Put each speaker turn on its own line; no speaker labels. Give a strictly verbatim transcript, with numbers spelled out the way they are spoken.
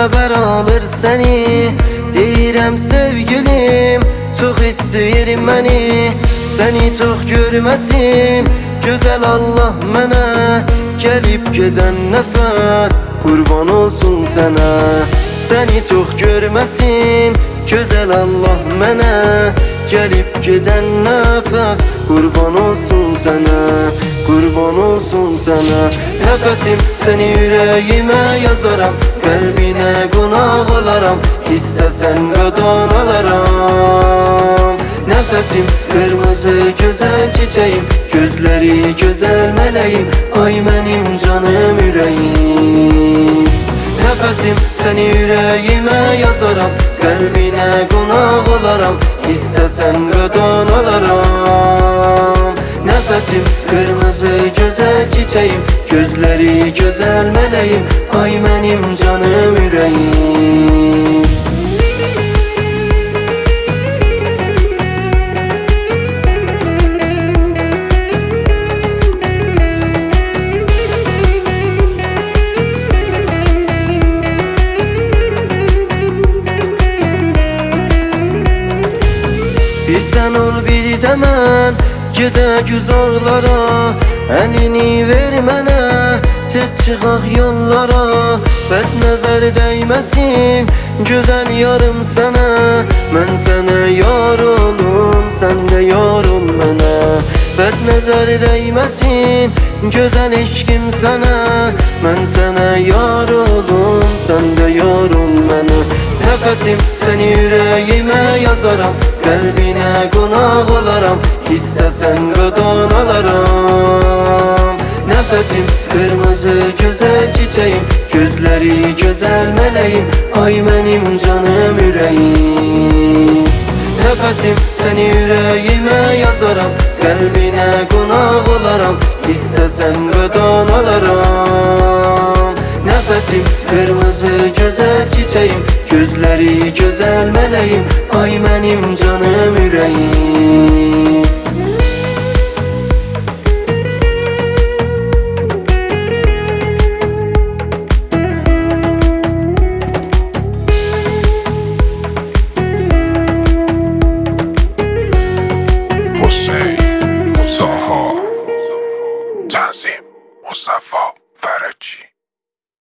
haber alır seni. Deyirəm sevgilim, çok istəyirəm məni. Seni çok görməsin, güzel Allah mənə. Gelip giden nefes, kurban olsun sana. Seni çok görməsin, güzel Allah mənə. Gelip giden nefes, kurban olsun sana. Kurban olsun sana. Nefesim seni yüreğime yazaram, kalbine konak olaram. İstesen kadın alaram. Nefesim kırmızı güzel çiçeğim, gözleri güzel meleğim. Ay benim canım yüreğim. Nefesim seni yüreğime yazaram, kalbine konak olaram. İstesen kadın alaram. Nefesim kırmızı güzel çiçeğim, gözleri güzel meleğim. Ay benim canım yüreğim. Bir sen ol bir de mən, gedək uzaqlara. Əlini ver mənə, tez çıxaq yollara. Bəd nəzər dəyməsin, gözəl yarım sənə. Mən sənə yar olum, sən də yar ol mənə. Bəd nəzər dəyməsin, gözəl eşkim sənə. Mən sənə yar olum, sən də yar ol mənə. Nefesim seni yüreğime yazaram, kalbine konak olaram. İstesen kadın alaram. Nefesim kırmızı güzel çiçeğim, gözleri güzel meleğim. Ay benim canım yüreğim. Nefesim seni yüreğime yazaram, kalbine konak olaram. İstesen kadın alaram. Nefesim kırmızı güzel çiçeğim, gözleri güzel meleğim. Ay benim canım yüreğim.